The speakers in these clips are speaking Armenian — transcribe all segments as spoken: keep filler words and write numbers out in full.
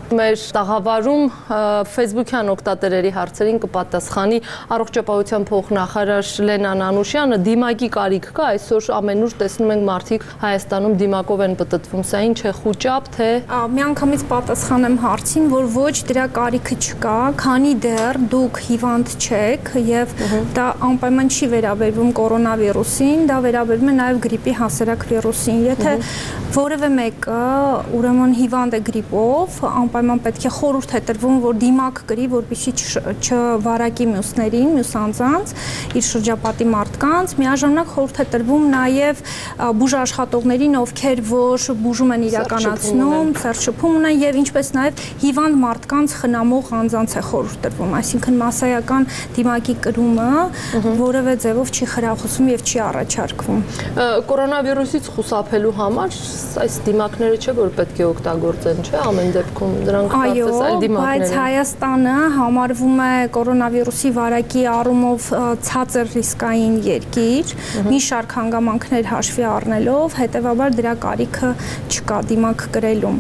Մեր տաղավարում Facebook-յան օգտատերերի հարցերին կպատասխանի առողջապահության փոխնախարար Լենա Նանուշյանը։ Դիմակի կարիք կա, այսօր ամենուր տեսնում ենք մարդիկ Հայաստանում դիմակով են պտտվում, սա ինչ է, խուճապ, թե… Միանգամից պատասխանեմ հարցին, որ ոչ, դրա կարիքը չկա, քանի դեռ դուք հիվանդ չեք եւ դա անպայման չի վերաբերվում կորոնավիրուսին, դա վերաբերվում է նաեւ գրիպի հասարակ վիրուսին։ Եթե որևէ մեկը ուրեմն հիվանդ է գրիպով, անպայման պետք է խորհուրդ է տրվում, որ դիմակ կրի, որպեսզի չվարակի մյուսներին, մյուս անձանց, իր շրջապատի մարդկանց, միաժամանակ խորհուրդ է տրվում նաեւ բուժաշխատողներին, ովքեր որ բուժում են իրականացնում, սերշփում ունեն եւ ինչպես նաեւ հիվանդ մարդկանց խնամող անձանց է խորհուրդ տրվում, այսինքն մասսայական դիմակի կրումը որևէ ձևով չի խրախուսվում եւ չի առաջարկվում։ Կորոնավիրուսից խուսափելու համար այս դիմակները չէ որ պետք է օգտագործեն, չէ՞, ամեն դեպքում դրանք կարծես այլ դիմակներ են։ Բայց Հայաստանը համարվում է կորոնավիրուսի վարակի առումով ցածր ռիսկային երկիր, մի շարք հանգամանքներ հաշվի առնելով, հետեւաբար դրա կարիքը չկա դիմակ կրելուն։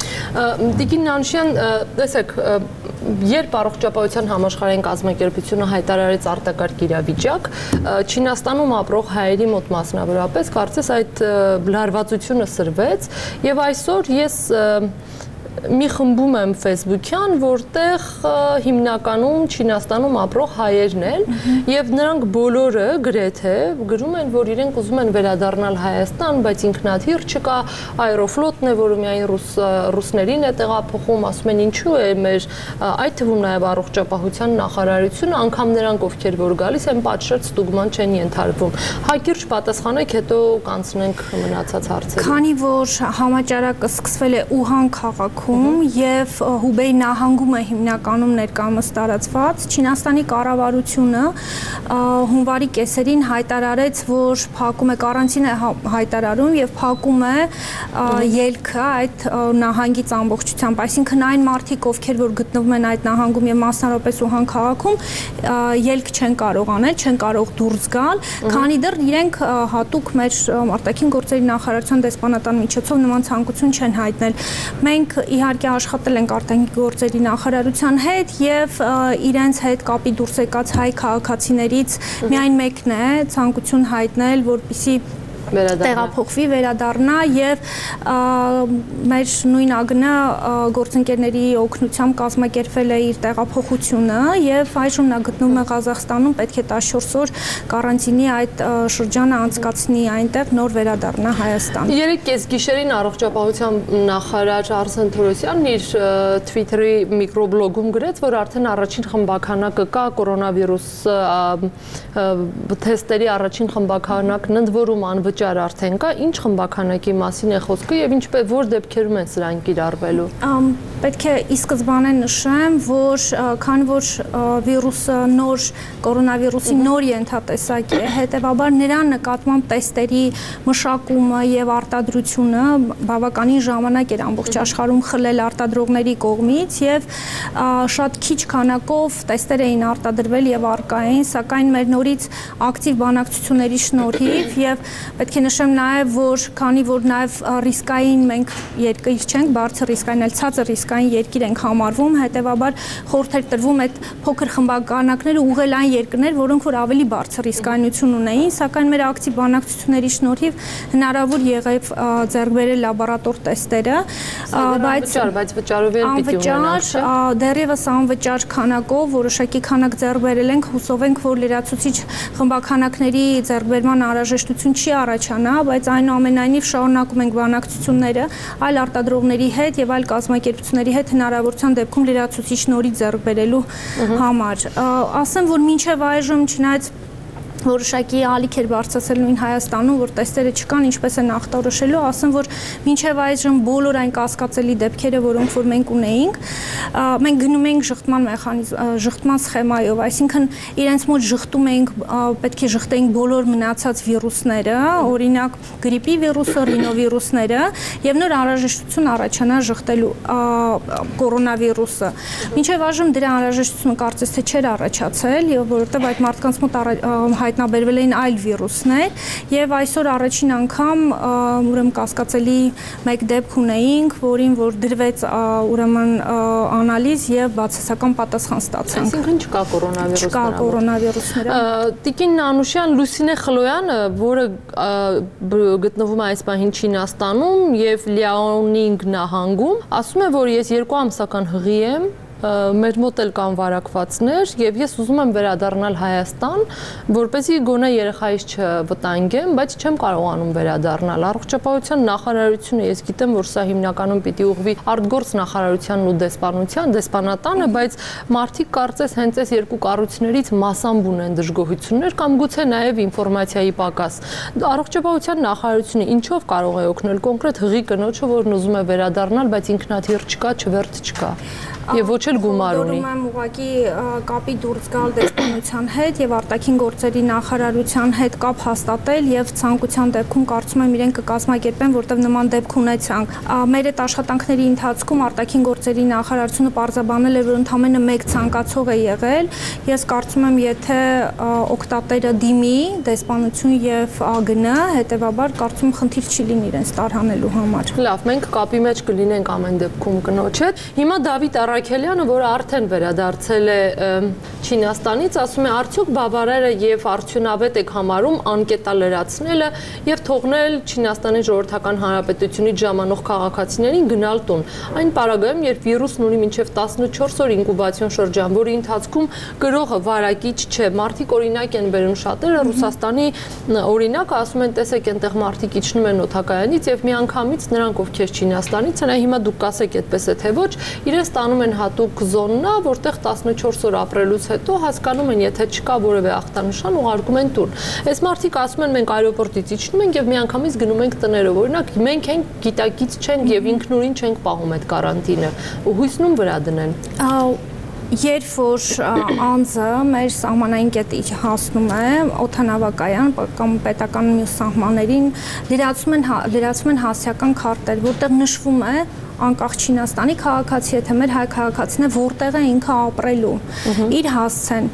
Տիկին Նանուշյան, տեսեք, երբ առողջապահության համաշխարհային կազմակերպությունը հայտարարեց արտակարգ իրավիճակ, Չինաստանում ապրող հայերի մոտ մասնավորապես կարծես այդ լարվածությունը սրվեց եւ այսօր ես մի խմբում եմ Facebook-յան, որտեղ հիմնականում Չինաստանում ապրող հայերն են եւ նրանք բոլորը գրեթե գրում են, որ իրենք ուզում են վերադառնալ Հայաստան, բայց ինքնաթիռ չկա, Aeroflot-ն է, որը միայն ռուս ռուսներին է տեղափոխում, ասում են ինչու է մեր այդ թվում նաեւ առողջապահության նախարարությունը, անգամ նրանք ովքեր որ գալիս են պատշաճ ստուգման չեն ենթարկվում։ Հակիրճ պատասխանեք, հետո կանցնենք մնացած հարցերին։ Քանի որ համաճարակը սկսվել է Ուհան քաղաքում եւ Հուբեյ նահանգում է հիմնականում ներկայումս տարածված, Չինաստանի կառավարությունը հունվարի կեսերին հայտարարեց, որ փակում է կարանտին է հայտարարում եւ փակում է ելքը այդ նահանգից ամբողջությամբ, այսինքն այն մարդիկ, ովքեր որ գտնվում են այդ նահանգում եւ մասնավորապես Ուհան քաղաքում, ելք չեն կարող անել, չեն կարող դուրս գալ, քանի դեռ իրենք հատուկ մեր արտաքին գործերի նախարարության դեսպանատան միջոցով նման ցանկություն չեն հայտնել։ Մենք իհարկե աշխատել ենք արտաքին գործերի նախարարության հետ եւ իրենց հետ կապի դուրս եկած հայ քաղաքացիներից միայն մեկն է ցանկություն հայտնել, որպեսզի տեղափոխվի, վերադառնա եւ մեր նույն ԱԳՆ գործընկերների օգնությամբ կազմակերպվել է իր տեղափոխությունը եւ այժմ նա գտնվում է Ղազախստանում, պետք է տասնչորս օր կարանտինի այդ շրջանը անցկացնի այնտեղ, նոր վերադառնա Հայաստան։ Երեք կեսգիշերին առողջապահության նախարար Արսեն Թորոսյանն իր Twitter-ի միկրոբլոգում գրեց, որ արդեն առաջին խմբականակը կա կորոնավիրուս թեստերի առաջին խմբականակն ընդ որում անվճար արդեն կա, ինչ խմբականակի մասին է խոսքը եւ ինչպես որ դեպքերում են սրանք կիրառվելու։ Պետք է ի սկզբանե նշեմ, որ քանի որ վիրուսը նոր կորոնավիրուսի նոր ենթատեսակ է, հետեւաբար նրա նկատմամբ տեստերի մշակումը եւ արտադրությունը բավականին ժամանակ էր ամբողջ աշխարհում խլել արտադրողների կողմից եւ շատ քիչ քանակով տեստեր էին արտադրվել եւ առկա էին, սակայն մեր նորից ակտիվ բանակցությունների շնորհիվ եւ պետք է նշեմ նաեւ, որ քանի որ նաեւ ռիսկային մենք երկիր չենք, բարձր ռիսկային, այլ ցածր ռիսկային երկիր ենք համարվում, հետեւաբար խորհուրդ է տրվում այդ փոքր խմբականակները ուղղել այն երկրներ, որոնք որ ավելի բարձր ռիսկայնություն ունեին, սակայն մեր ակտիվ բանակցությունների շնորհիվ հնարավոր եղավ ձեռք բերել լաբորատոր տեստերը, բայց բայց վճարով էլ պիտի ունենանք, դեռևս անվճար քանակով որոշակի քանակ ձեռք բերել ենք, հուսով ենք, որ լրացուցիչ խմբականակների ձեռքբերման անհրաժեշտություն չի առաջանա, բայց այնուամենայնիվ շարունակում ենք բանակցությունները այլ արտադրողների հետ եւ այլ կազմակերպությունների հետ հնարավորության դեպքում լրացուցիչ նորից ձեռք բերելու համար։ Ասեմ, որ մինչեւ այժմ չնայած որոշակի ալիք էր բարձրացել նույն Հայաստանում, որ տեստերը չկան, ինչպես է նախտորոշելու, ասեմ, որ մինչև այժմ բոլոր այն կասկածելի դեպքերը, որոնք որ մենք ունեինք, մենք գնում էինք շղթման մեխանիզմ, շղթման սխեմայով, այսինքն իրենց մոտ շղթում էինք, պետք է շղթեինք բոլոր մնացած վիրուսները, օրինակ գրիպի վիրուսը, ռինովիրուսները, եւ նոր անհրաժեշտություն առաջանա շղթելու կորոնավիրուսը։ Մինչև այժմ դրա անհրաժեշտությունը կարծես թե չէր առաջացել, եւ որովհետեւ այդ մարդկանց մոտ հայտնաբերվել էին այլ վիրուսներ եւ այսօր առաջին անգամ ուրեմն կասկածելի մեկ դեպք ունեինք, որին որ դրվեց ուրեմն անալիզ եւ բացասական պատասխան ստացանք։ Այսինքն չկա կորոնավիրուս։ Չկա կորոնավիրուս նրա։ Տիկին Նանուշյան, Լուսինե Խլոյանը, որը գտնվում է այս պահին Չինաստանում եւ Լիաոնինգ նահանգում, ասում է, որ ես երկու ամսական հղի եմ, մեր մոտ էլ կան վարակվածներ եւ ես ուզում եմ վերադառնալ Հայաստան, որպեսզի գոնե երեխայիս չվտանգեմ, բայց չեմ կարողանում վերադառնալ։ Առողջապահության նախարարությունը ես գիտեմ, որ սա հիմնականում պիտի ուղղվի արտգործ նախարարությանն ու դեսպանության, դեսպանատանը, բայց մարդիկ կարծես հենց այս երկու կառույցներից մասամբ ունեն դժգոհություններ կամ գուցե նաեւ ինֆորմացիայի պակաս։ Առողջապահության նախարարությունը ինչով կարող է օգնել կոնկրետ հղի կնոջը, որն ուզում է վերադառնալ, բայց ինքնաթիռ չկա, չվերթ չկա։ Եվ ոչ էլ գումար ունի։ Որում եմ ուղղակի կապի դուրս գալ դեսպանության հետ եւ արտաքին գործերի նախարարության հետ կապ հաստատել եւ ցանկության դեպքում կարծում եմ իրենք կկազմակերպեն, որտեղ նման դեպք ունեցանք։ Մեր այդ աշխատանքների ընթացքում արտաքին գործերի նախարարությունը պարզաբանել է, որ ընդամենը մեկ ցանկացող է եղել։ Ես կարծում եմ, եթե օկտատերը դիմի դեսպանություն եւ ԱԳՆ, հետեւաբար կարծում խնդիր չի լինի իրենց տարհանելու համար։ Լավ, մենք կապի մեջ կլինենք ամեն դեպքում կնոջ հետ։ Հիմա Դավիթ Արաքելյանը, որը արդեն վերադարձել է Չինաստանից, ասում է, արդյոք բավարար է եւ արդյունավետ եք համարում անկետա լրացնելը եւ թողնել Չինաստանի ժողովրդական հանրապետությունից ժամանող քաղաքացիներին գնալ տուն։ Այն պարագայում, երբ վիրուսն ունի մինչեւ տասնչորս օր ինկուբացիոն շրջան, որի ընթացքում գրողը վարակիչ չէ, մարդիկ օրինակ են բերում շատերը, Ռուսաստանի օրինակը ասում են, տեսեք, այնտեղ մարդիկ իջնում են օթակայանից եւ միանգամից նրանք, ովքեր Չինաստանից են, հիմա դուք կասեք այդպես է թե ոչ, իրենց տանում են հատուկ զոննա, որտեղ տասնչորս օր ապրելուց հետո հասկանում են, եթե չկա որևէ ախտանշան, ուղարկում են տուն։ Այս մարդիկ ասում են, մենք այրոպորտից իջնում ենք եւ միանգամից գնում ենք տներով։ Օրինակ, մենք ենք գիտակից չենք եւ ինքնուրույն չենք պահում այդ կարանտինը։ Ու հույսնում վրա դնեն։ Երբ որ անձը մեր սահմանային կետի հասնում է օդանավակայան կամ պետական մյուս սահմաններին, լրացում են լրացում են հասարակական քարտեր, որտեղ նշվում է անկախ Չինաստանի քաղաքացի է, թե մեր հայ քաղաքացին է, որտեղ է ինքը ապրելու, իր հասցեն։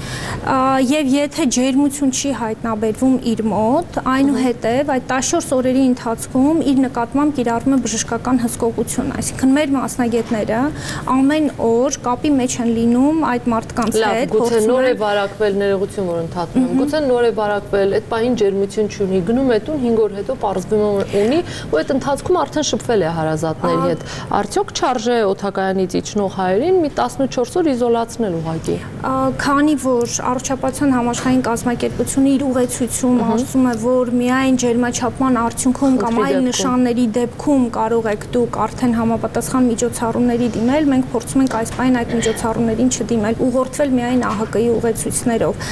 Եվ եթե ջերմություն չի հայտնաբերվում իր մոտ, այնուհետև այդ տասնչորս օրերի ընթացքում իր նկատմամբ կիրառվում է բժշկական հսկողություն, այսինքն մեր մասնագետները ամեն օր կապի մեջ են լինում այդ մարդկանց հետ, գուցե նոր է վարակվել, ներողություն որ ընդհատում եմ, գուցե նոր է վարակվել, այդ պահին ջերմություն չունի, գնում է տուն, հինգ օր հետո պարզվում ունի, ու այդ ընթացքում արդեն շփվել է հարազատների հետ։ Արդյոք չարժե օթակայանից իջնող հայերին մի տասնչորս օր իզոլացնել ուղղակի։ Քանի որ Առողջապահության համաշխարհային կազմակերպությունը իր ուղեցույցում ասում է, որ միայն ջերմաչափման արդյունքում կամ այլ նշանների դեպքում կարող եք դուք արդեն համապատասխան միջոցառումների դիմել, մենք փորձում ենք այս պայն այդ միջոցառումներին չդիմել, ուղղորդվել միայն ԱՀԿ-ի ուղեցույցներով։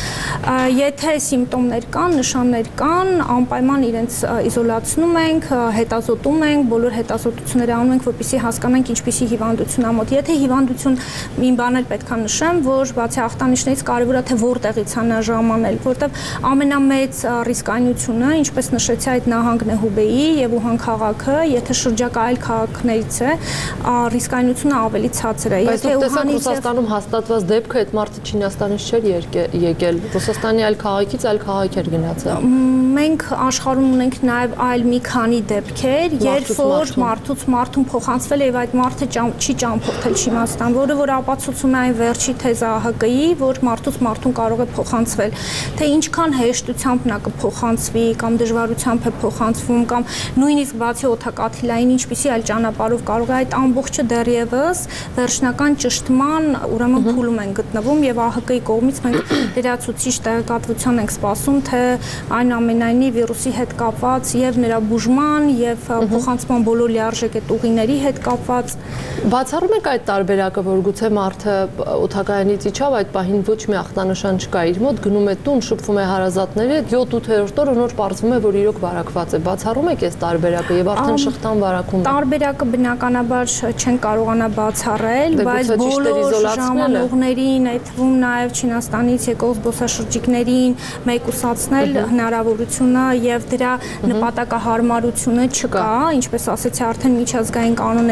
Եթե սիմպտոմներ կան, նշաններ կան, անպայման իրենց իզոլացնում ենք, հետազոտում ենք, բոլոր հետազոտությունները անում ենք, որպեսզի հասկանանք ինչպիսի հիվանդություն ա մոտ։ Եթե հիվանդություն մի բան էլ պետք է նշեմ, որ բացի ախտանիշներից կարևոր է թե որտեղից է նա ժամանել, որտեղ ամենամեծ ռիսկայնությունը, ինչպես նշեցի, այդ նահանգն է Հուբեյի եւ Ուհան քաղաքը, եթե շրջակա այլ քաղաքներից է, ռիսկայնությունը ավելի ցածր է։ Եթե Ուհանից Ռուսաստանում հաստատված դեպքը այդ մարդը Չինաստանից չէր եկել, Ռուսաստանի այլ քաղաքից այլ քաղաք էր գնացել։ Մենք աշխարհում ունենք նաեւ այլ մի քանի դեպքեր, երբ որ մարդուց մարդուն փոխանցվել է եւ այդ մարդը չի ճամփորդել Չինաստան, որը որ ապացուցում է այն վերջի թեզը ԱՀԿ-ի, որ մարդուց մարդուն կարող է փոխանցվել, թե ինչքան հեշտությամբ նա կփոխանցվի կամ դժվարությամբ է փոխանցվում կամ նույնիսկ բացի օդակաթիլային ինչպիսի այլ ճանապարհով կարող է այդ ամբողջը դեռևս վերջնական ճշտման ուրեմն փուլում են գտնվում եւ ԱՀԿ-ի կողմից մենք լրացուցիչ տեղեկատվություն ենք սպասում, թե այնուամենայնիվ վիրուսի հետ կապված եւ նրա բուժման եւ փոխանցման բոլոր լիարժեք այդ ուղիների հետ կապված։ Բացառում եք այդ տարբերակը, որ գուցե մարդը օթակայանից իջավ, այդ պահին ոչ մի ախտանշան չկա իր մոտ, գնում է տուն, շփվում է հարազատների հետ, յոթ-ութերորդ օրը նոր պարզվում է, որ իրոք վարակված է։ Բացառում եք այս տարբերակը եւ արդեն շղթան վարակում է։ Տարբերակը բնականաբար չեն կարողանա բացառել, բայց բոլոր ժամանողներին, այդ թվում նաեւ Չինաստանից եկող զբոսաշրջիկներին մեկուսացնել հնարավորությունը եւ դրա նպատակահարմարությունը չկա, ինչպես ասեցի, արդեն միջազգային կանոնները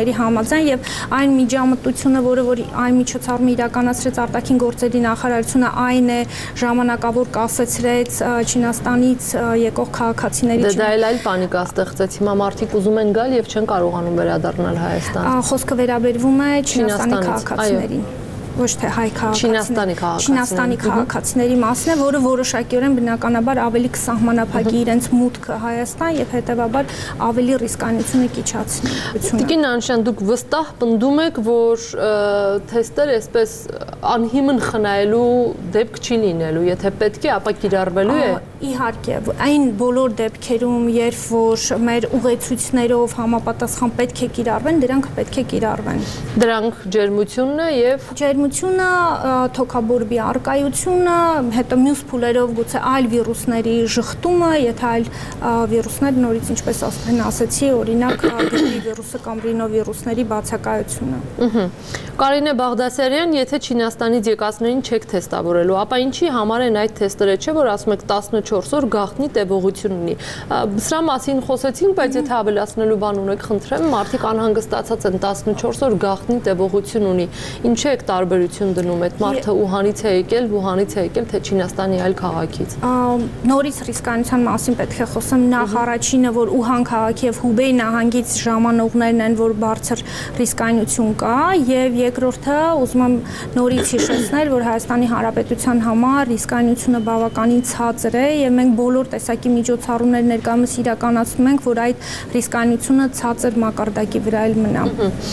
հաղորդումների համաձայն եւ այն միջամտությունը, որը որ այն միջոցառումը իրականացրեց արտաքին գործերի նախարարությունը, այն է ժամանակավոր կասեցրեց Չինաստանից եկող քաղաքացիների Դե դա էլ այլ պանիկա ստեղծեց։ Հիմա մարդիկ ուզում են գալ եւ չեն կարողանում վերադառնալ Հայաստան։ Խոսքը վերաբերվում է Չինաստանի քաղաքացիներին։ Ոչ թե հայ քաղաքացիների, Չինաստանի քաղաքացիների մասն է, որը որոշակիորեն բնականաբար ավելի կսահմանափակի իրենց մուտքը Հայաստան եւ հետեւաբար ավելի ռիսկայնությունը կիչացնի։ Տիկին Նանշյան, դուք վստահ պնդում եք, որ թեստերը այսպես անհիմն խնայելու դեպք չի լինելու, եթե պետք է, ապա կիրառվելու է։ Իհարկե, այն բոլոր դեպքերում, երբ որ մեր ուղեցույցներով համապատասխան պետք է կիրառվեն, դրանք պետք է կիրառվեն։ Դրանք ջերմությունն է եւ ջերմությունը, թոքաբորբի առկայությունը, հետո մյուս փուլերով գուցե այլ վիրուսների ժխտումը, եթե այլ վիրուսներ նորից ինչպես ասեն ասեցի, օրինակ գրիպ վիրուսը կամ ռինովիրուսների բացակայությունը։ Կարինե Բաղդասարյան, եթե Չինաստանից եկածներին չեք թեստավորելու, ապա ինչի համար են այդ թեստերը, չէ՞ որ ասում եք տասնչորս օր գաղտնի տևողություն ունի։ Սրա մասին խոսեցինք, բայց եթե ավելացնելու բան ունեք, խնդրեմ, մարդիկ անհանգստացած են, տասնչորս օր գաղտնի տևողություն ունի։ Ինչ եք տարբերություն դնում այդ մարդը Ուհանից է եկել, Վուհանից է եկել, թե Չինաստանի այլ քաղաքից։ Նորից ռիսկայնության մասին պետք է խոսեմ։ Նախ առաջինը, որ Ուհան քաղաքի եւ Հուբեյ նահանգից ժամանողներն են, որ բարձր ռիսկայնություն կա, եւ երկրորդը ուզում եմ նորից հիշեցնել, որ Հայաստանի Հանրապետության համար ռիսկայնությունը բավականին ցածր է եւ մենք բոլոր տեսակի միջոցառումներ ներկայումս իրականացնում ենք, որ այդ ռիսկայնությունը ցածր մակարդակի վրա էլ մնա։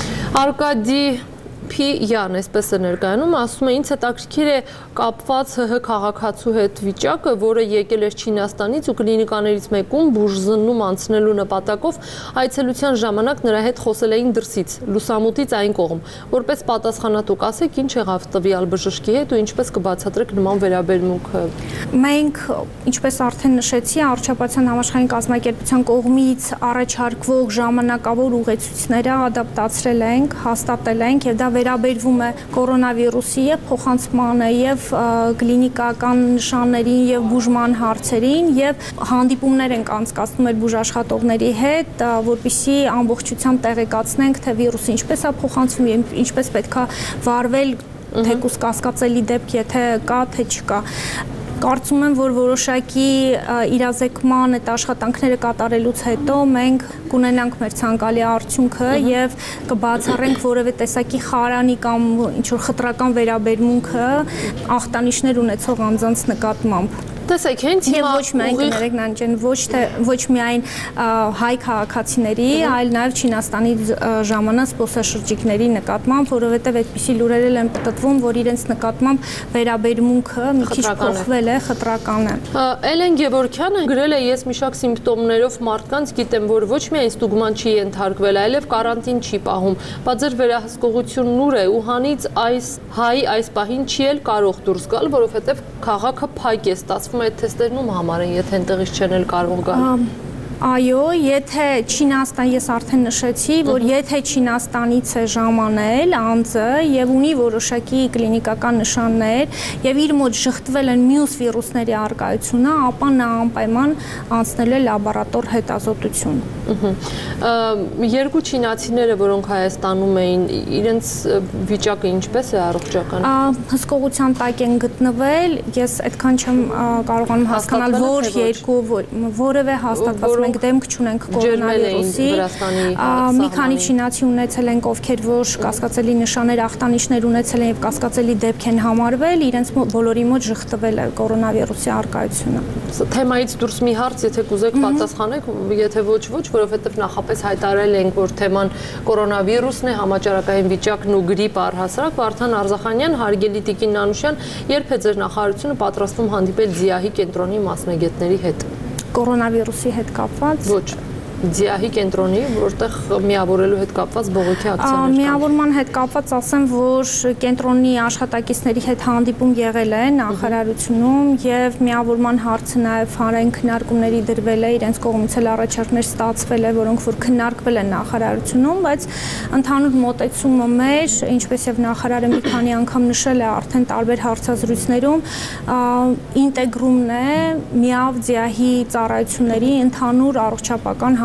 Արկադի Փիյան, այսպես է ներկայանում, ասում է, ինձ հետաքրքիր է կապված ՀՀ քաղաքացու հետ վիճակը, որը եկել էր Չինաստանից ու կլինիկաներից մեկում բուժզննում անցնելու նպատակով այցելության ժամանակ նրա հետ խոսել էին դրսից, լուսամուտից այն կողմ, որպես պատասխանատու կասեք, ինչ եղավ տվյալ բժշկի հետ ու ինչպես կբացատրեք նման վերաբերմունքը։ Մենք, ինչպես արդեն նշեցի, Առողջապահության համաշխարհային կազմակերպության կողմից առաջարկվող ժամանակավոր ուղեցույցները ադապտացրել ենք, հաստատել ենք եւ դա վերաբերվում է կորոնավիրուսի եւ փոխանցմանը եւ կլինիկական նշաններին եւ բուժման հարցերին եւ հանդիպումներ ենք անցկացնում մեր բուժաշխատողների հետ, որպեսզի ամբողջությամբ տեղեկացնենք, թե վիրուսը ինչպես է փոխանցվում եւ ինչպես պետքա վարվել, թեկուզ կասկածելի դեպք, եթե կա, թե չկա։ Կարծում եմ, որ որոշակի իրազեկման այդ աշխատանքները կատարելուց հետո մենք կունենանք մեր ցանկալի արդյունքը եւ կբացառենք որևէ տեսակի խարանի կամ ինչ-որ խտրական վերաբերմունքը ախտանիշներ ունեցող անձանց նկատմամբ։ Տեսեք, հենց հիմա ոչ միայն կներեք Նանջեն, ոչ թե ոչ միայն հայ քաղաքացիների, այլ նաև Չինաստանի ժամանած զբոսաշրջիկների նկատմամբ, որովհետև այդպիսի լուրեր են պատտվում, որ իրենց նկատմամբ վերաբերմունքը մի քիչ փոխվել է, խտրական է։ Էլեն Գևորգյանը գրել է, ես մի շարք սիմպտոմներով մարդկանց գիտեմ, որ ոչ միայն ստուգման չի ենթարկվել, այլև կարանտին չի պահում։ Բա ձեր վերահսկողությունն ուր է, Ուհանից այս հայ այս պահին չի էլ կարող դուրս գալ, որովհետև քաղաքը փակ է ստացվում այդ թեստերն ում համար են, եթե այնտեղից չեն էլ կարող գալ։ Այո, եթե Չինաստան, ես արդեն նշեցի, որ եթե Չինաստանից է ժամանել անձը եւ ունի որոշակի կլինիկական նշաններ եւ իր մոտ շղթվել են մյուս վիրուսների առկայությունը, ապա նա անպայման անցնել է լաբորատոր հետազոտություն։ Երկու չինացիները, որոնք Հայաստանում էին, իրենց վիճակը ինչպես է առողջական։ Հսկողության տակ են գտնվել, ես այդքան չեմ կարողանում հասկանալ, որ երկու որևէ հաստատված մենք դեմք չունենք կորոնավիրուսի։ Մի քանի չինացի ունեցել են, ովքեր որ կասկածելի նշաններ, ախտանիշներ ունեցել են եւ կասկածելի դեպք են համարվել, իրենց բոլորի մոտ ժխտվել է կորոնավիրուսի առկայությունը։ Թեմայից դուրս մի հարց, եթե կուզեք պատասխանեք, եթե ոչ ոչ, որովհետեւ նախապես հայտարարել ենք, որ թեման կորոնավիրուսն է, համաճարակային վիճակն ու գրիպը առհասարակ, Վարդան Արզախանյան, հարգելի Տիկին Նանուշյան, երբ է ձեր նախարարությունը պատրաստվում հանդիպել ՁԻԱՀ-ի կենտրոնի մասնագետների հետ։ Կորոնավիրուսի հետ կապված։ Ոչ։ ՁԻԱՀ-ի կենտրոնի, որտեղ միավորելու հետ կապված բողոքի ակցիաներ կան։ Միավորման հետ կապված ասեմ, որ կենտրոնի աշխատակիցների հետ հանդիպում եղել է նախարարությունում եւ միավորման հարցը նաեւ հանրային քննարկումների դրվել է, իրենց կողմից էլ առաջարկներ ստացվել է, որոնք որ քննարկվել են նախարարությունում, բայց ընդհանուր մոտեցումը մեր, ինչպես եւ նախարարը մի քանի անգամ նշել է արդեն տարբեր հարցազրույցներում, ինտեգրումն է միավ ՁԻԱՀ-ի ծառայությունների ընդհանուր առողջապահական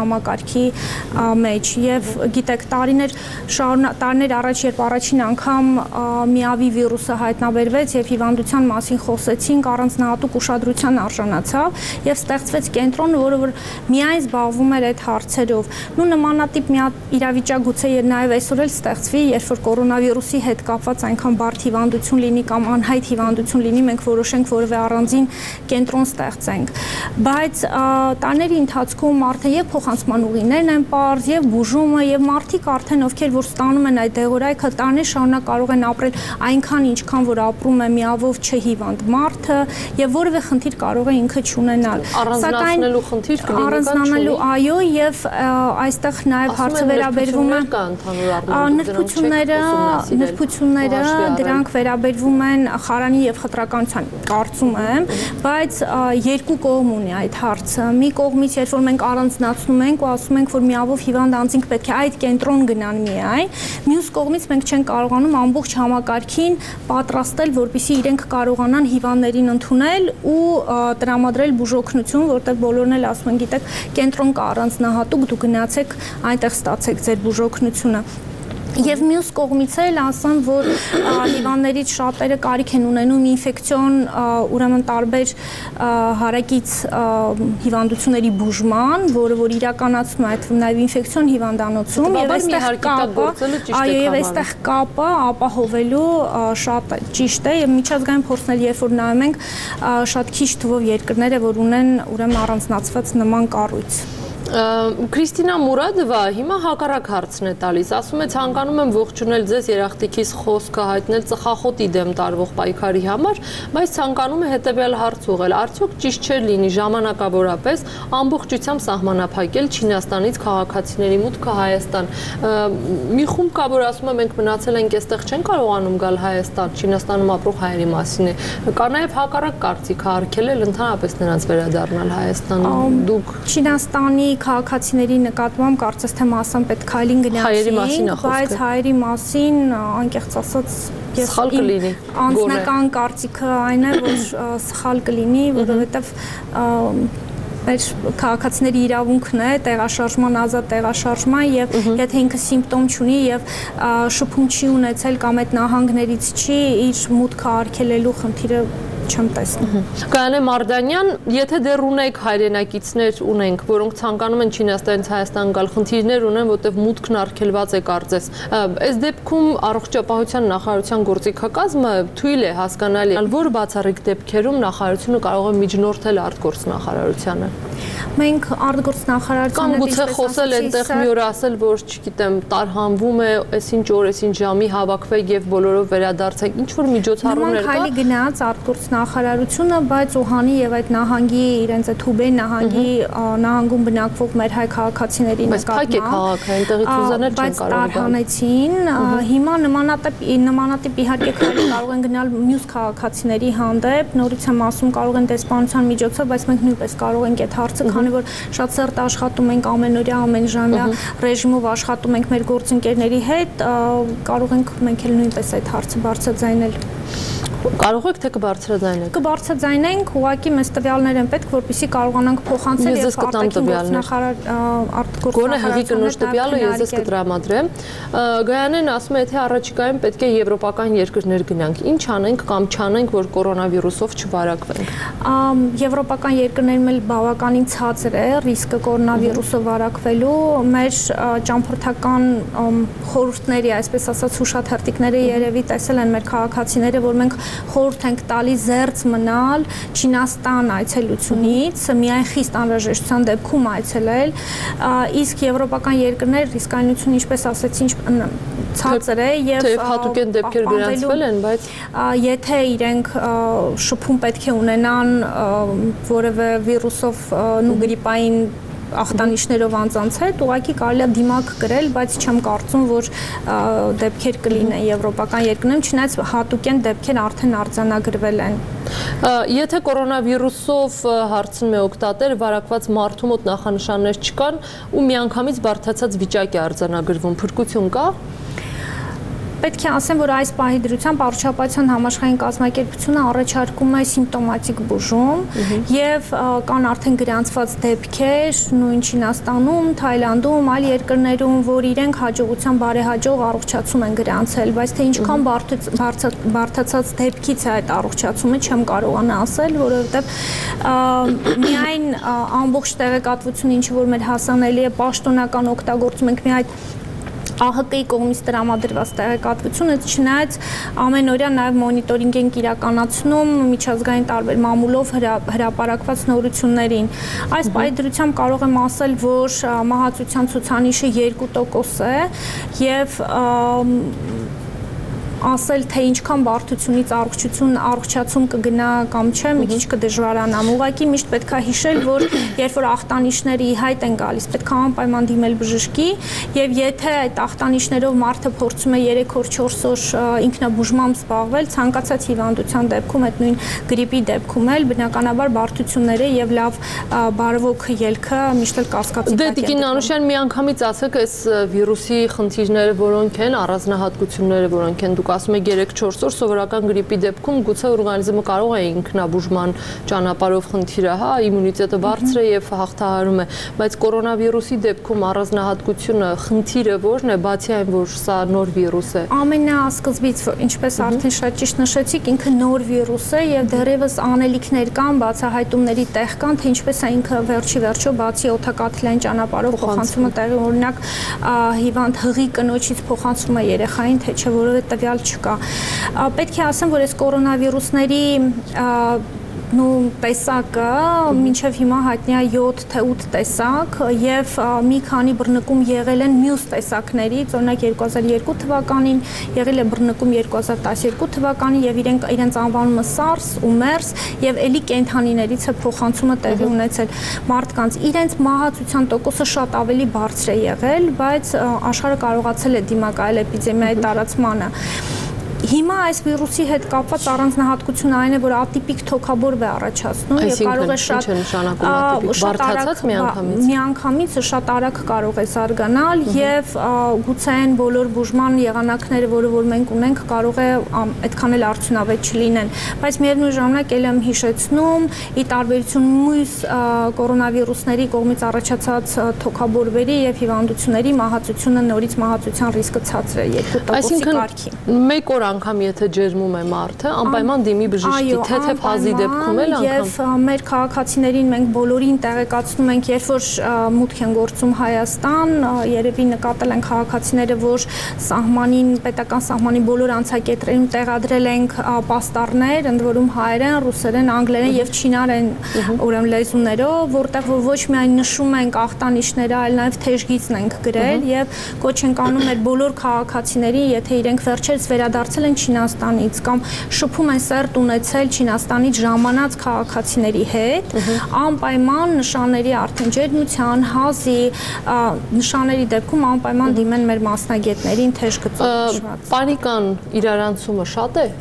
համակարգի մեջ եւ գիտեք տարիներ տարիներ առաջ երբ առաջին անգամ միավի վիրուսը հայտնաբերվեց եւ հիվանդության մասին խոսեցինք, առանձնահատուկ ուշադրության արժանացավ եւ ստեղծվեց կենտրոն, որը որ միայն զբաղվում էր այդ հարցերով։ Նու նմանատիպ մի իրավիճակ գուցե նաեւ այսօր էլ ստեղծվի, երբ որ կորոնավիրուսի հետ կապված այնքան բարդ հիվանդություն լինի կամ անհայտ հիվանդություն լինի, մենք որոշենք որևէ առանձին կենտրոն ստեղծենք։ Բայց տարիների ընթացքում արդեն եւ փոխանցման ուղիներն են པարզ, եւ բուժումը, եւ մարդիկ արդեն ովքեր որ ստանում են այդ դեղորայքը տարիներ շարունակ կարող են ապրել այնքան ինչքան որ ապրում է միավով չհիվանդ մարդը եւ որևէ խնդիր կարող է ինքը չունենալ։ Առանձնացնելու խնդիր կլինի, առանձնանալու, այո, եւ այստեղ նաեւ հարցը վերաբերվում է նրբությունները, նրբությունները դրանք վերաբերվում են խարանի եւ խտրականության, կարծում եմ, բայց երկու կողմ ունի այդ հարցը։ Մի կողմից երբ որ մենք առանձնացնում ենք ու ասում ենք որ միավով հիվանդ անձինք պետք է այդ կենտրոն գնան միայն, մյուս կողմից մենք չենք կարողանում ամբողջ համակարգին պատրաստել, որպեսզի իրենք կարողանան հիվանդներին ընդունել ու տրամադրել բուժօգնություն, որտեղ բոլորն էլ ասում են, գիտեք, կենտրոն կա առանձնահատուկ, դու գնացեք այնտեղ ստացեք ձեր բուժօգնությունը։ Եվ մյուս կողմից էլ ասեմ, որ հիվանդներից շատերը կարիք են ունենում ինֆեկցիոն, ուրեմն տարբեր հարակից հիվանդությունների բուժման, որը որ իրականացնում է այդ նաև ինֆեկցիոն հիվանդանոցում, եւ այստեղ կապը, այո, եւ այստեղ կապը ապահովելու շատ ճիշտ է, եւ միջազգային փորձն էլ երբ որ նայում ենք, շատ քիչ թվով երկրներ է, որ ունեն ուրեմն առանձնացված նման կառույց։ Քրիստինա Մուրադովա հիմա հակառակ հարցն է տալիս, ասում է ցանկանում եմ ողջունել ձեզ երախտիկիս խոսքը հայտնել ծխախոտի դեմ տարվող պայքարի համար, բայց ցանկանում է հետևյալ հարց ուղղել, արդյոք ճիշտ չէր լինի ժամանակավորապես ամբողջությամբ սահմանափակել Չինաստանից քաղաքացիների մուտքը Հայաստան։ Մի խումբ կա, որ ասում է մենք մնացել ենք այստեղ, չեն կարողանում գալ Հայաստան, Չինաստանում ապրող հայերի մասին է։ Կա նաև հակառակ կարծիք արգելել ընդհանրապես նրանց վերադառնալ Հայաստան։ Դուք Չինաստանի քաղաքացիների նկատմամբ կարծես թե մասամբ այդ քայլին գնացին, բայց հայերի մասին անկեղծ ասած սխալ կլինի։ Անձնական կարծիքը այն է, որ սխալ կլինի, որովհետև մեր քաղաքացիների իրավունքն է տեղաշարժման, ազատ տեղաշարժման եւ եթե ինքը սիմպտոմ չունի եւ շփում չի ունեցել կամ այդ նահանգներից չի իր մուտքը արգելելու խնդիրը չեմ տեսնում։ Գայանե Մարդանյան, եթե դեռ ունեք հայրենակիցներ ունենք, որոնք ցանկանում են Չինաստանից Հայաստան գալ, խնդիրներ ունեն, որտեղ մուտքն արգելված է կարծես։ Այս դեպքում առողջապահության նախարարության գործիքակազմը թույլ է հասկանալի, որ բացառիկ դեպքերում նախարարությունը կարող է միջնորդել արտգործնախարարությանը։ Մենք արտգործնախարարությունը կամ գուցե խոսել այնտեղ մի օր ասել, որ չգիտեմ, տարհանվում է, այսինչ օր, այսինչ ժամի հավաքվեք եւ բոլորով վերադարձեք։ Ինչ որ միջոցառումներ կա։ Նման գնաց արտգործնախարարությունը, բայց Ուհանի եւ այդ նահանգի իրենց այդ Հուբեյ նահանգի նահանգում բնակվող մեր հայ քաղաքացիների նկատմամբ բայց տարհանեցին։ Հիմա նմանատիպ նմանատիպ իհարկե քայլեր կարող են գնալ մյուս քաղաքացիների հանդեպ, նորից եմ ասում, կարող են դեսպանության միջոցով, բայց մենք նույնպես կարող ենք այդ հարցը, քանի որ շատ սերտ աշխատում ենք ամենօրյա, ամենժամյա ռեժիմով աշխատում ենք մեր գործընկերների հետ, կարող ենք մենք էլ նույնպես այդ հարցը բարձրաձայնել։ Կարող եք թե կբարձրաձայնեք։ Կբարձրաձայնենք, ուղղակի մեզ տվյալներ են պետք, որպեսզի կարողանանք փոխանցել եւ արտգործնախարար Գոնե հղի կնոջ տվյալը ես ես կտրամադրեմ։ Գայանեն ասում է, թե առաջիկայում պետք է եվրոպական երկրներ գնանք։ Ինչ անենք կամ չանենք, որ կորոնավիրուսով չվարակվենք։ Եվրոպական երկրներում էլ բավականին ցածր է ռիսկը կորոնավիրուսով վարակվելու։ Մեր ճամփորդական խորհուրդների, այսպես ասած, հուշաթերթիկները երևի տեսել են մեր քաղաքացիները, որ մենք խորհուրդ ենք տալի զերծ մնալ Չինաստան այցելությունից, միայն խիստ անհրաժեշտության դեպքում այցելել, իսկ եվրոպական երկրներ ռիսկայնություն, ինչպես ասեցի, ցածր է եւ հատուկ են դեպքեր գրանցվել են, բայց եթե իրենք շփում պետք է ունենան որևէ վիրուսով ու գրիպային ախտանիշներով անձանց հետ, ուղղակի կարելի է դիմակ գրել, բայց չեմ կարծում, որ դեպքեր կլինեն եվրոպական երկրներում, չնայած հատուկ են դեպքեր արդեն արձանագրվել են։ Եթե կորոնավիրուսով հարցնում է օգտատեր, վարակված մարդու մոտ նախանշաններ չկան ու միանգամից բարդացած վիճակ է արձանագրվում, փրկություն կա։ Պետք է ասեմ, որ այս պահի դրությամբ առողջապահության համաշխարհային կազմակերպությունը առաջարկում է սիմպտոմատիկ բուժում եւ կան արդեն գրանցված դեպքեր նույն Չինաստանում, Թայլանդում, այլ երկրներում, որ իրենք հաջողության բարեհաջող առողջացում են գրանցել, բայց թե ինչքան բարդացած դեպքից է այդ առողջացումը, չեմ կարողանա ասել, որովհետեւ միայն ամբողջ տեղեկատվությունը, ինչ որ մեր հասանելի է, պաշտոնական օգտագործում ենք միայն ԱՀԿ-ի կողմից տրամադրված տեղեկատվությունը, չնայած ամենօրյա նաև մոնիտորինգ ենք իրականացնում միջազգային տարբեր մամուլով հրապարակված նորություններին։ Այս պահի դրությամբ կարող եմ ասել, որ մահացության ցուցանիշը երկու տոկոս է եւ ասել, թե ինչքան բարդությունից առողջություն, առողջացում կգնա կամ չէ, մի քիչ կդժվարանամ։ Ուղղակի միշտ պետք է հիշել, որ երբ որ ախտանիշները ի հայտ են գալիս, պետք է անպայման դիմել բժշկի, եւ եթե այդ ախտանիշներով մարդը փորձում է երեք օր, չորս օր ինքնաբուժմամբ զբաղվել, ցանկացած հիվանդության դեպքում, այդ նույն գրիպի դեպքում էլ բնականաբար բարդությունները եւ լավ բարվոք ելքը միշտ էլ կասկածի տակ են։ Դե Տիկին Անուշյան, միանգամից ասեք, այս վիրուսի խնդիրները որոնք են, առանձնահատկությունները որոնք են, դուք ասում եք երեք չորս օր սովորական գրիպի դեպքում գուցե օրգանիզմը կարող է ինքնաբուժման ճանապարհով խնդիրը, հա, իմունիտետը բարձր է եւ հաղթահարում է, բայց կորոնավիրուսի դեպքում առանձնահատկությունը, խնդիրը ո՞րն է, բացի այն, որ սա նոր վիրուս է։ Ամենասկզբից, ինչպես արդեն շատ ճիշտ նշեցիք, ինքը նոր վիրուս է եւ դեռևս անելիքներ կան, բացահայտումների տեղ կան, թե ինչպես է ինքը վերջի վերջո բացի օդակաթիլային ճանապարհով փոխանցումը տեղի, օրինակ հիվանդ հղի կնոջից փոխանցում է երեխային, թե չէ, որովհետեւ չկա։ Պետք է ասեմ, որ այս կորոնավիրուսների նու տեսակը մինչև հիմա հայտնի է յոթ թե ութ տեսակ եւ մի քանի բռնկում եղել են մյուս տեսակներից, օրինակ երկու հազար երկու թվականին եղել է բռնկում երկու հազար տասներկու թվականին եւ իրենք իրենց անվանումը SARS ու MERS եւ էլի կենդանիներից է փոխանցումը տեղի ունեցել մարդկանց։ Իրենց մահացության տոկոսը շատ ավելի բարձր է եղել, բայց աշխարհը կարողացել է դիմակայել էպիդեմիայի տարածմանը։ Հիմա այս վիրուսի հետ կապված առանձնահատկությունը այն է, որ ատիպիկ թոքաբորբ է առաջացնում եւ կարող է շատ բարդացած միանգամից շատ արագ կարող է զարգանալ եւ գուցե այն բոլոր բուժման եղանակները, որը որ մենք ունենք, կարող է այդքան էլ արդյունավետ չլինեն, բայց միևնույն ժամանակ ել եմ հիշեցնում, ի տարբերություն մյուս կորոնավիրուսների կողմից առաջացած թոքաբորբերի եւ հիվանդությունների մահացությունը նորից մահացության ռիսկը ցածր է երկու տոկոսի կարգի։ Մեկ օր անգամ եթե ջերմում է մարդը, անպայման դիմի բժշկի, թեթև հազի դեպքում էլ անգամ։ Եվ մեր քաղաքացիներին մենք բոլորին տեղեկացնում ենք, երբ որ մուտք են գործում Հայաստան, երևի նկատել են քաղաքացիները, որ սահմանին, պետական սահմանի բոլոր անցակետերում տեղադրել ենք պաստառներ, ընդ որում հայերեն, ռուսերեն, անգլերեն եւ չինարեն ուրեմն լեզուներով, որտեղ որ ոչ միայն նշում ենք ախտանիշները, այլ նաեւ թեժգիծն ենք գրել եւ կոչ ենք անում մեր բոլոր քաղաքացիներին, եթե իրենք վերջերս վերադարձել են Չինաստանից կամ շփում են սերտ ունեցել Չինաստանից ժամանած քաղաքացիների հետ, անպայման նշանների արդեն ջերմության, հազի նշանների դեպքում անպայման դիմեն մեր մասնագետներին թեժ գծով նշված։ Պանիկան իրարանցումը շատ է։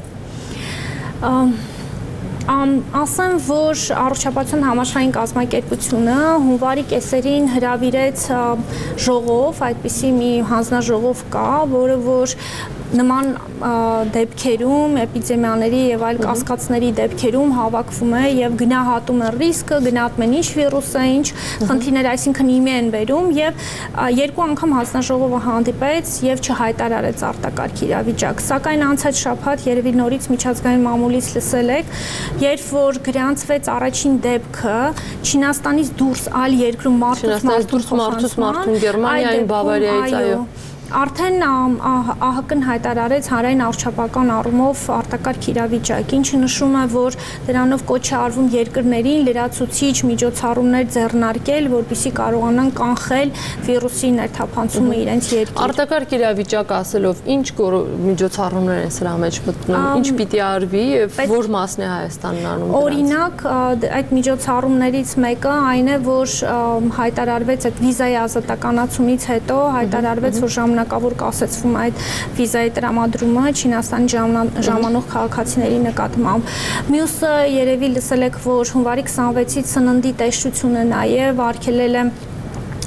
Ասեմ, որ առողջապահության համաշխարհային կազմակերպությունը հունվարի կեսերին հրավիրեց ժողով, այդպիսի մի հանձնաժողով կա, որը որ նման դեպքերում, էպիդեմիաների եւ այլ կասկածների դեպքերում հավաքվում է եւ գնահատում է ռիսկը, գնահատում են ինչ վիրուս է, ինչ խնդիրներ, այսինքն իմի են բերում եւ երկու անգամ հանձնաժողովը հանդիպեց եւ չհայտարարեց արտակարգ իրավիճակ։ Սակայն անցած շաբաթ երևի նորից միջազգային մամուլից լսել եք, երբ որ գրանցվեց առաջին դեպքը Չինաստանից դուրս այլ երկրում մարդուց մարդուն Գերմանիայում, Բավարիայից, այո։ Արդեն ԱՀԿ-ն հայտարարեց հանրային առողջապահական առումով արտակարգ իրավիճակ, ինչը նշում է, որ դրանով կոչ է արվում երկրներին լրացուցիչ միջոցառումներ ձեռնարկել, որպեսզի կարողանան կանխել վիրուսի ներթափանցումը իրենց երկիր։ Արտակարգ իրավիճակ ասելով, ինչ միջոցառումներ են սրա մեջ մտնում, ինչ պիտի արվի եւ որ մասն է Հայաստանն անում դրանց։ Օրինակ, այդ միջոցառումներից մեկը այն է, որ հայտարարվեց այդ վիզայի ազատականացումից հետո հայտարարվեց, որ ժամանակավոր կասեցվում այդ վիզայի տրամադրումը Չինաստանի ժամանող քաղաքացիների նկատմամբ։ Մյուսը երևի լսել եք, որ հունվարի քսանվեցից սննդի տեսչությունը նաև արգելել է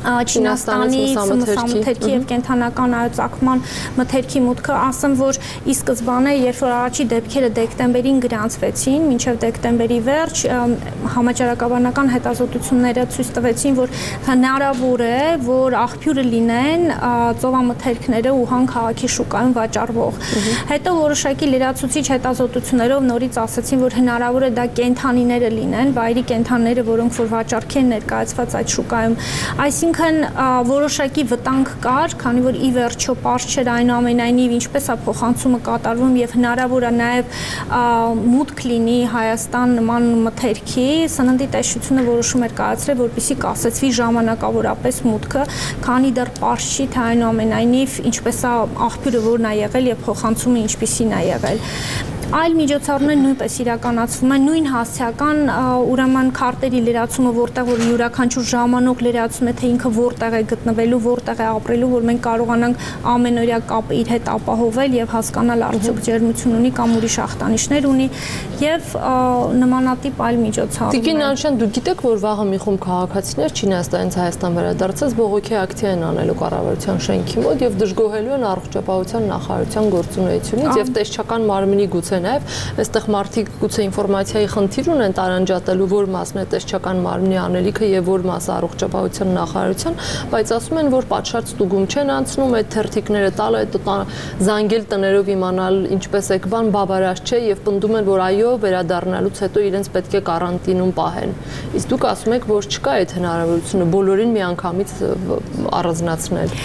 Չինաստանի մսամթերքի եւ կենթանական այծակման մթերքի մուտքը, ասեմ, որ ի սկզբանե, երբ որ առաջի դեպքերը դեկտեմբերին գրանցվեցին, մինչև դեկտեմբերի վերջ, համաճարակաբանական հետազոտությունները ցույց տվեցին, որ հնարավոր է, որ աղբյուրը լինեն ծովամթերքները Ուհան քաղաքի շուկայում վաճառվող։ Հետո որոշակի լրացուցիչ հետազոտություններով նորից ասացին, որ հնարավոր է դա կենթանիները լինեն, վայրի կենթանիները, որոնք որ վաճառքի են ներկայացված այդ շուկայում։ Այսինքն որոշակի վտանգ կար, քանի որ ի վերջո պարզ չէր այնուամենայնիվ ինչպես է փոխանցումը կատարվում եւ հնարավոր է նաեւ մուտք լինի Հայաստան նման մթերքի, սննդի տեսչությունը որոշում էր կայացրել, որպեսզի կասեցվի ժամանակավորապես մուտքը, քանի դեռ պարզ չի, թե այնուամենայնիվ ինչպես է աղբյուրը որն է եղել եւ փոխանցումը ինչպիսին է եղել։ Այլ միջոցառումներ նույնպես իրականացվում են նույն հասցեական ուրեմն քարտերի լրացումը, որտեղ որ յուրաքանչյուր ժամանակ լրացում է, թե ինքը որտեղ է գտնվելու, որտեղ է ապրելու, որ մենք կարողանանք ամենօրյա կապը իր հետ ապահովել եւ հասկանալ արդյոք ջերմություն ունի կամ ուրիշ ախտանիշներ ունի եւ նմանատիպ այլ միջոցառումներ։ Տիկին Նանշյան, դուք գիտեք, որ վաղը մի խումբ քաղաքացիներ Չինաստանից Հայաստան վերադարձած բողոքի ակցիա են անելու կառավարության շենքի մոտ եւ դժգոհելու են առողջապահության նախարարության գործունեությունից եւ տեսչական մարմնի գուցե նաև այստեղ մարդիկ գուցե ինֆորմացիայի խնդիր ունեն տարանջատելու, որ մասն է տեսչական մարմնի անելիքը եւ որ մասը առողջապահության նախարարության, բայց ասում են, որ պատշաճ ստուգում չեն անցնում, այդ թերթիկները տալ, այդ զանգել տներով իմանալ ինչպես եք բան բավարար չէ եւ պնդում են, որ այո, վերադառնալուց հետո իրենց պետք է կարանտինում պահեն։ Իսկ դուք ասում եք, որ չկա այդ հնարավորությունը բոլորին միանգամից առանձնացնել։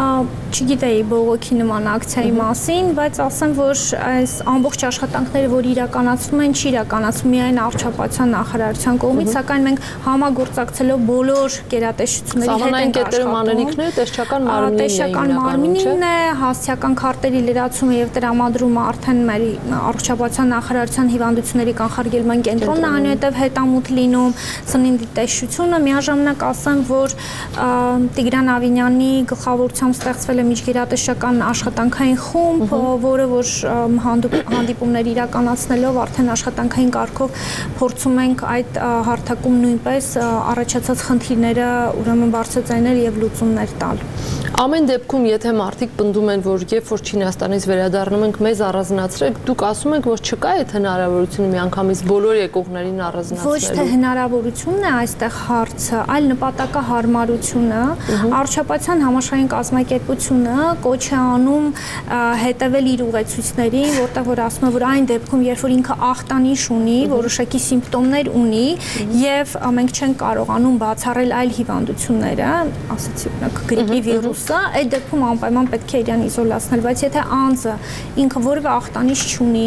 Չգիտեի բողոքի նման ակցիայի մասին, բայց ասեմ, որ այս ամբողջ աշխատանքները, որ իրականացվում են, չի իրականացվում միայն առողջապահության նախարարության կողմից, սակայն մենք համագործակցելով բոլոր գերատեսչությունների հետ ենք աշխատում։ Անելիքները տեսչական մարմինին տեսչական մարմինին է, հասցեական քարտերի լրացումը եւ տրամադրումը արդեն մեր առողջապահության նախարարության հիվանդությունների կանխարգելման կենտրոնն է այնուհետեւ հետամուտ լինում, սննդի տեսչությունը, միաժամանակ ասեմ, որ Տիգրան Ավինյանի գլխավորությամբ ստեղծվել է միջգերատեսչական աշխատանքային խումբ, որը որ հանդիպումներ իրականացնելով արդեն աշխատանքային կարգով փորձում ենք այդ հարթակում նույնպես առաջացած խնդիրները ուրեմն բարձրացնել եւ լուծումներ տալ։ Ամեն դեպքում, եթե մարդիկ պնդում են, որ երբ որ Չինաստանից վերադառնում ենք, մեզ առանձնացրեք, դուք ասում եք, որ չկա այդ հնարավորությունը միանգամից բոլոր եկողներին առանձնացնելու։ Ոչ թե հնարավորությունն է այստեղ հարցը, այլ նպատակահարմարությունը, առողջապահության համաշխարհային կազմակերպությունը կոչ է անում հետևել իր ուղեցույցներին, որտեղ որ ասում է, որ այն դեպքում, երբ որ ինքը ախտանիշ ունի, որոշակի սիմպտոմներ ունի եւ մենք չենք կարողանում բացառել այլ հիվանդությունները, ասացի օրինակ գրիպի վիրուսը, այդ դեպքում անպայման պետք է իրան իզոլացնել, բայց եթե անձը ինքը որևէ ախտանիշ չունի,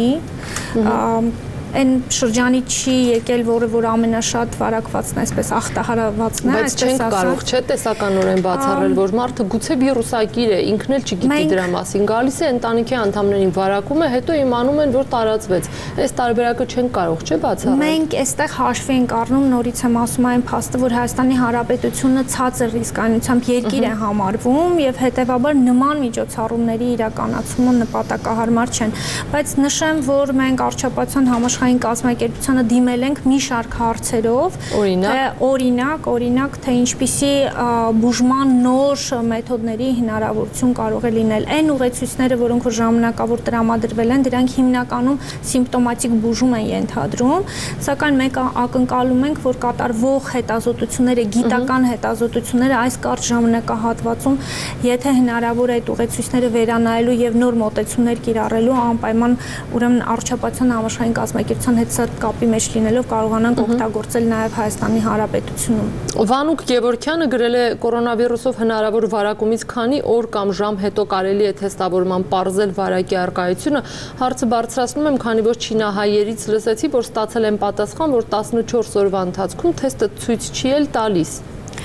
այն շրջանի չի եկել, որը որ ամենաշատ վարակվածն է, այսպես ախտահարվածն է, այսպես ասած։ Բայց չենք կարող, չէ՞, տեսականորեն բացառել, որ մարդը գուցե վիրուսակիր է, ինքն էլ չգիտի դրա մասին, գալիս է ընտանիքի անդամներին վարակում է, հետո իմանում են, որ տարածվեց։ Այս տարբերակը չենք կարող, չէ՞, բացառել։ Մենք այստեղ հաշվի ենք առնում, նորից եմ ասում այն փաստը, որ Հայաստանի Հանրապետությունը ցածր ռիսկայնությամբ երկիր է համարվում եւ հետեւաբար նման միջոցառումների իրականացումը նպատակահարմար չեն, բայց նշեմ, որ մենք առողջապահության համաշխարհային կազմակերպությանը դիմել ենք մի շարք հարցերով, թե օրինակ, օրինակ, թե ինչպիսի բուժման նոր մեթոդների հնարավորություն կարող է լինել։ Այն ուղեցույցները, որոնք որ ժամանակավոր տրամադրվել են, դրանք հիմնականում սիմպտոմատիկ բուժում են ենթադրում, սակայն մենք ակնկալում ենք, որ կատարվող հետազոտությունները, գիտական հետազոտությունները այս կարճ ժամանակահատվածում, եթե հնարավոր է այդ ուղեցույցները վերանայելու եւ նոր մոտեցումներ կիրառելու, անպայման ուրեմն առողջապահության համաշխարհային կազմակերպության հետ սերտ կապի մեջ լինելով կարողանանք օգտագործել նաեւ Հայաստանի Հանրապետությունում։ Վանուկ Գևորգյանը գրել է կորոնավիրուսով հնարավոր վարակումից քանի օր կամ ժամ հետո կարելի է թեստավորման պարզել վարակի առկայությունը։ Հարցը բարձրացնում եմ, քանի որ չինահայերից լսեցի, որ ստացել են պատասխան, որ տասնչորս օրվա ընթացքում թեստը ցույց չի էլ տալիս։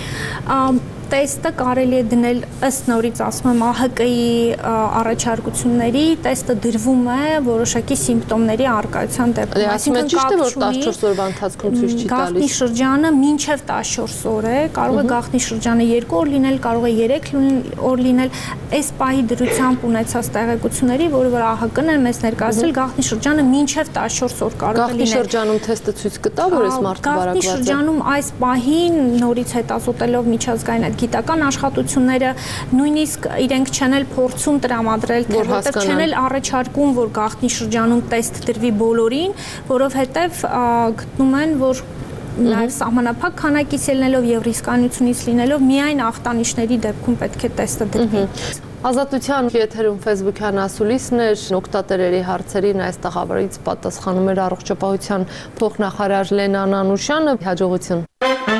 Տեստը կարելի է դնել ըստ նորից ասում եմ ԱՀԿ-ի առաջարկությունների, տեստը դրվում է որոշակի սիմպտոմների առկայության դեպքում։ Այսինքն ճիշտ է, որ տասնչորս օրվա ընթացքում ցույց չի տալիս։ Գաղտնի շրջանը մինչև տասնչորս օր է, կարող է գաղտնի շրջանը երկու օր լինել, կարող է երեք օր լինել, այս պահի դրությամբ ունեցած տեղեկությունների, որը որ ԱՀԿ-ն է մեզ ներկայացրել, գաղտնի շրջանը մինչև տասնչորս օր կարող է Գաղտնի լինել։ շրջանում թեստը ցույց կտա, որ այս մարդը վարակված է։ Գաղտնի շրջանում այս պահին նորից հետազոտելով միջազգային այդ գիտական աշխատությունները, նույնիսկ իրենք չեն էլ փորձում տրամադրել, թե որտեղ չեն էլ առաջարկում, որ գաղտնի շրջանում տեստ դրվի բոլորին, որովհետև գտնում են, որ նաև սահմանափակ քանակից ելնելով եւ ռիսկանությունից լինելով միայն ախտանիշների դեպքում պետք է տեստը դրվի։ Ազատության եթերում Facebook-յան ասուլիսն էր, օգտատերերի հարցերին այս տաղավարից պատասխանում էր առողջապահության փոխնախարար Լենա Անանուշյանը։ Հաջողություն։